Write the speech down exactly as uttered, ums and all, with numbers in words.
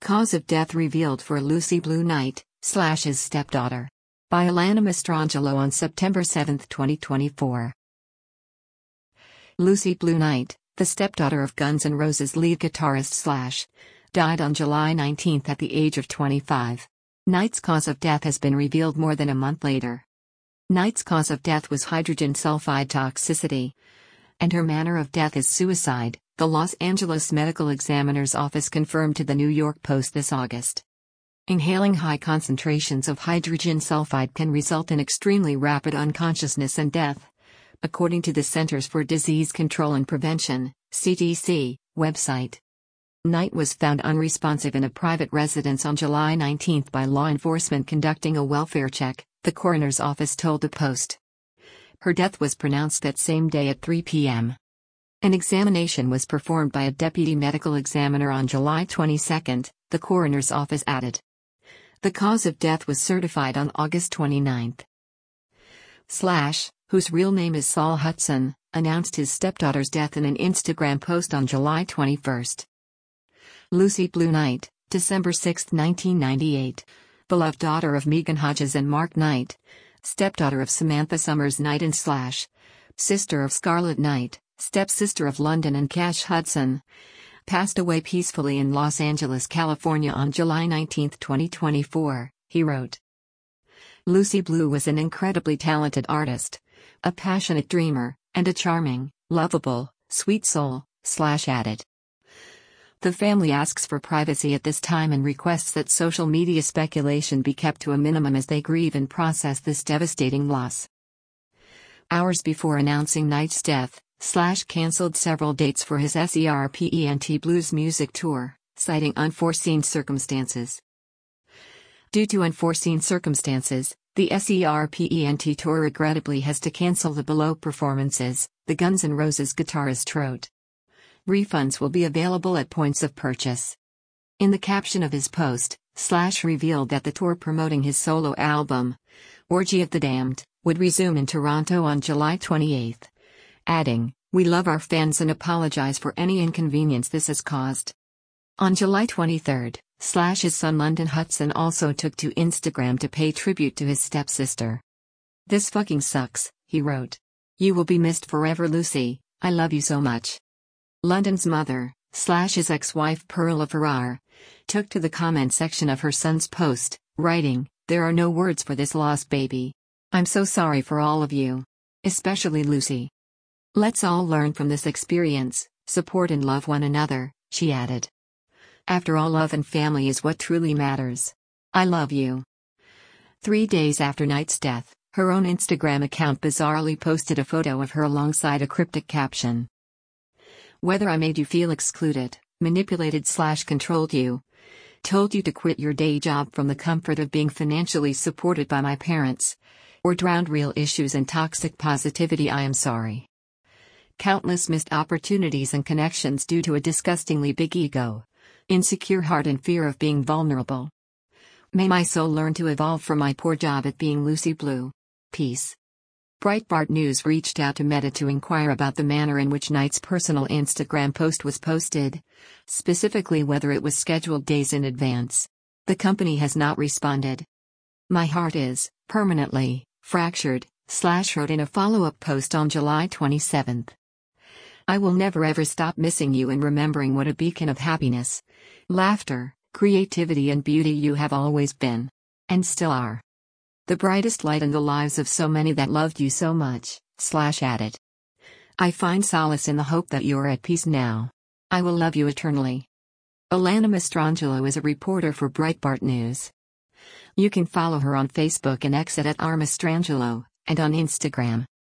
Cause of death revealed for Lucy Blue Knight, slash his stepdaughter. By Alana Mastrangelo on September seventh, twenty twenty-four. Lucy Blue Knight, the stepdaughter of Guns N' Roses lead guitarist Slash, died on July nineteenth at the age of twenty-five. Knight's cause of death has been revealed more than a month later. Knight's cause of death was hydrogen sulfide toxicity, and her manner of death is suicide, the Los Angeles Medical Examiner's Office confirmed to the New York Post this August. Inhaling high concentrations of hydrogen sulfide can result in extremely rapid unconsciousness and death, according to the Centers for Disease Control and Prevention, C D C, website. Knight was found unresponsive in a private residence on July nineteenth by law enforcement conducting a welfare check, the coroner's office told the Post. Her death was pronounced that same day at three p m An examination was performed by a deputy medical examiner on July twenty-second, the coroner's office added. The cause of death was certified on August twenty-ninth. Slash, whose real name is Saul Hudson, announced his stepdaughter's death in an Instagram post on July twenty-first. Lucy Blue Knight, December sixth, nineteen ninety-eight, beloved daughter of Megan Hodges and Mark Knight, stepdaughter of Samantha Summers Knight and Slash, sister of Scarlett Knight, stepsister of London and Cash Hudson, passed away peacefully in Los Angeles, California on July nineteenth, twenty twenty-four, he wrote. Lucy Blue was an incredibly talented artist, a passionate dreamer, and a charming, lovable, sweet soul, Slash added. The family asks for privacy at this time and requests that social media speculation be kept to a minimum as they grieve and process this devastating loss. Hours before announcing Knight's death, Slash cancelled several dates for his SERPENT Blues music tour, citing unforeseen circumstances. Due to unforeseen circumstances, the SERPENT tour regrettably has to cancel the below performances, the Guns N' Roses guitarist wrote. Refunds will be available at points of purchase. In the caption of his post, Slash revealed that the tour promoting his solo album, Orgy of the Damned, would resume in Toronto on July twenty-eighth. Adding, "We love our fans and apologize for any inconvenience this has caused." On July twenty-third, Slash's son London Hudson also took to Instagram to pay tribute to his stepsister. "This fucking sucks," he wrote. "You will be missed forever, Lucy, I love you so much." London's mother, Slash's ex-wife Perla Ferrar, took to the comment section of her son's post, writing, "There are no words for this loss, baby. I'm so sorry for all of you. Especially Lucy. Let's all learn from this experience, support and love one another," she added. "After all, love and family is what truly matters. I love you." Three days after Knight's death, her own Instagram account bizarrely posted a photo of her alongside a cryptic caption. "Whether I made you feel excluded, manipulated slash controlled you, told you to quit your day job from the comfort of being financially supported by my parents, or drowned real issues in toxic positivity, I am sorry. Countless missed opportunities and connections due to a disgustingly big ego, insecure heart and fear of being vulnerable. May my soul learn to evolve from my poor job at being Lucy Blue. Peace." Breitbart News reached out to Meta to inquire about the manner in which Knight's personal Instagram post was posted, specifically whether it was scheduled days in advance. The company has not responded. "My heart is permanently fractured," Slash wrote in a follow-up post on July twenty-seventh. "I will never ever stop missing you and remembering what a beacon of happiness, laughter, creativity and beauty you have always been. And still are. The brightest light in the lives of so many that loved you so much," Slash added. "I find solace in the hope that you are at peace now. I will love you eternally." Alana Mastrangelo is a reporter for Breitbart News. You can follow her on Facebook and X at R Mastrangelo, and on Instagram.